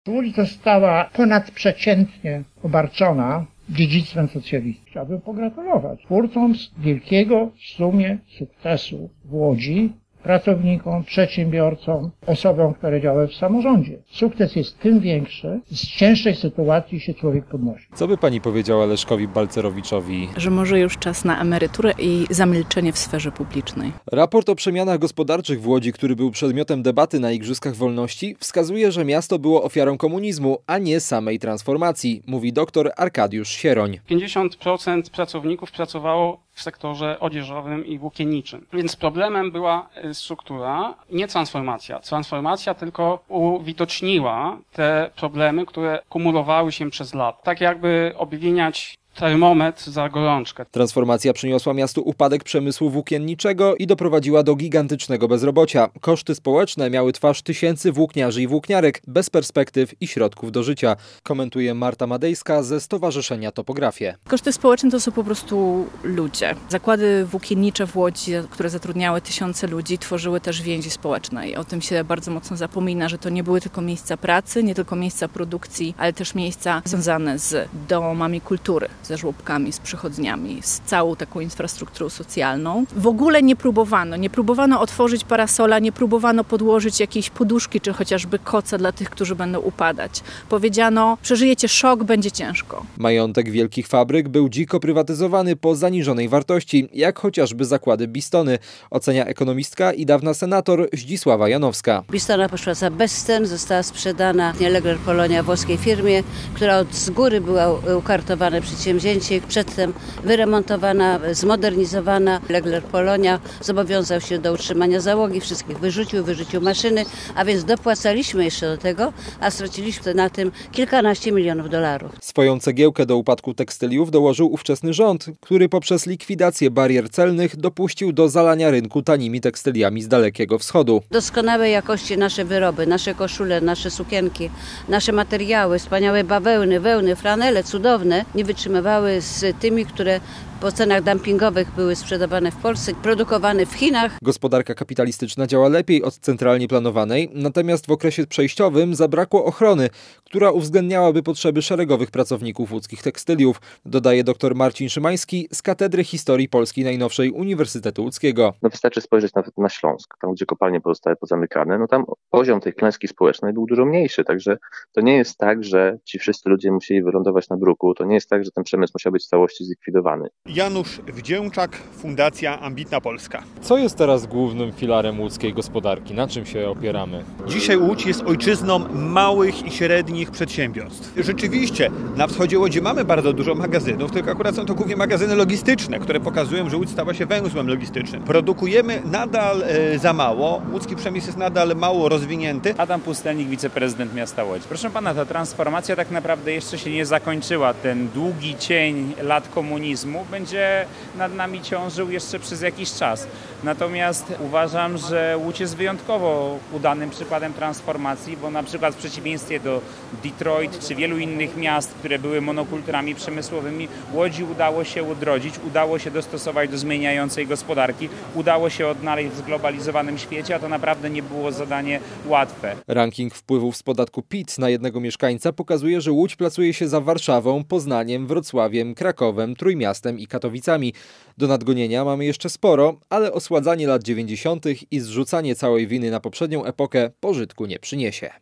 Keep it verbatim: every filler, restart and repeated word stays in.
Łódź została ponadprzeciętnie obarczona dziedzictwem socjalizmu. Chciałbym pogratulować twórcom wielkiego w sumie sukcesu w Łodzi, pracownikom, przedsiębiorcom, osobom, które działały w samorządzie. Sukces jest tym większy, z cięższej sytuacji się człowiek podnosi. Co by pani powiedziała Leszkowi Balcerowiczowi? Że może już czas na emeryturę i zamilczenie w sferze publicznej. Raport o przemianach gospodarczych w Łodzi, który był przedmiotem debaty na Igrzyskach Wolności, wskazuje, że miasto było ofiarą komunizmu, a nie samej transformacji, mówi dr Arkadiusz Sieroń. pięćdziesiąt procent pracowników pracowało w sektorze odzieżowym i włókienniczym. Więc problemem była struktura, nie transformacja. Transformacja tylko uwidoczniła te problemy, które kumulowały się przez lata. Tak jakby obwiniać termometr za gorączkę. Transformacja przyniosła miastu upadek przemysłu włókienniczego i doprowadziła do gigantycznego bezrobocia. Koszty społeczne miały twarz tysięcy włókniarzy i włókniarek bez perspektyw i środków do życia, komentuje Marta Madejska ze Stowarzyszenia Topografie. Koszty społeczne to są po prostu ludzie. Zakłady włókiennicze w Łodzi, które zatrudniały tysiące ludzi, tworzyły też więzi społeczne i o tym się bardzo mocno zapomina, że to nie były tylko miejsca pracy, nie tylko miejsca produkcji, ale też miejsca związane z domami kultury, ze żłobkami, z przychodniami, z całą taką infrastrukturą socjalną. W ogóle nie próbowano. Nie próbowano otworzyć parasola, nie próbowano podłożyć jakiejś poduszki, czy chociażby koca dla tych, którzy będą upadać. Powiedziano, przeżyjecie szok, będzie ciężko. Majątek wielkich fabryk był dziko prywatyzowany po zaniżonej wartości, jak chociażby zakłady Bistony, ocenia ekonomistka i dawna senator Zdzisława Janowska. Bistona poszła za bezcen, została sprzedana Legler Polonia włoskiej firmie, która od z góry była ukartowane przedsięwzięcie, przedtem wyremontowana, zmodernizowana. Legler Polonia zobowiązał się do utrzymania załogi, wszystkich wyrzucił, wyrzucił maszyny, a więc dopłacaliśmy jeszcze do tego, a straciliśmy na tym kilkanaście milionów dolarów. Swoją cegiełkę do upadku tekstyliów dołożył ówczesny rząd, który poprzez likwidację barier celnych dopuścił do zalania rynku tanimi tekstyliami z Dalekiego Wschodu. Doskonałej jakości nasze wyroby, nasze koszule, nasze sukienki, nasze materiały, wspaniałe bawełny, wełny, flanele, cudowne, nie wytrzymywały z tymi, które po cenach dumpingowych były sprzedawane w Polsce, produkowane w Chinach. Gospodarka kapitalistyczna działa lepiej od centralnie planowanej, natomiast w okresie przejściowym zabrakło ochrony, która uwzględniałaby potrzeby szeregowych pracowników łódzkich tekstyliów, dodaje dr Marcin Szymański z Katedry Historii Polski Najnowszej Uniwersytetu Łódzkiego. No wystarczy spojrzeć nawet na Śląsk, tam gdzie kopalnie pozostały pozamykane, no tam poziom tej klęski społecznej był dużo mniejszy, także to nie jest tak, że ci wszyscy ludzie musieli wylądować na bruku, to nie jest tak, że ten przemysł musiał być w całości zlikwidowany. Janusz Wdzięczak, Fundacja Ambitna Polska. Co jest teraz głównym filarem łódzkiej gospodarki? Na czym się opieramy? Dzisiaj Łódź jest ojczyzną małych i średnich przedsiębiorstw. Rzeczywiście, na wschodzie Łodzi mamy bardzo dużo magazynów, tylko akurat są to głównie magazyny logistyczne, które pokazują, że Łódź stała się węzłem logistycznym. Produkujemy nadal e, za mało, łódzki przemysł jest nadal mało rozwinięty. Adam Pustelnik, wiceprezydent miasta Łodzi. Proszę pana, ta transformacja tak naprawdę jeszcze się nie zakończyła. Ten długi cień lat komunizmu będzie nad nami ciążył jeszcze przez jakiś czas. Natomiast uważam, że Łódź jest wyjątkowo udanym przykładem transformacji, bo na przykład w przeciwieństwie do Detroit czy wielu innych miast, które były monokulturami przemysłowymi, Łodzi udało się odrodzić, udało się dostosować do zmieniającej gospodarki, udało się odnaleźć w zglobalizowanym świecie, a to naprawdę nie było zadanie łatwe. Ranking wpływów z podatku P I T na jednego mieszkańca pokazuje, że Łódź plasuje się za Warszawą, Poznaniem, Wrocławiem, Krakowem, Trójmiastem i Katowicami. Do nadgonienia mamy jeszcze sporo, ale osładzanie lat dziewięćdziesiątych i zrzucanie całej winy na poprzednią epokę pożytku nie przyniesie.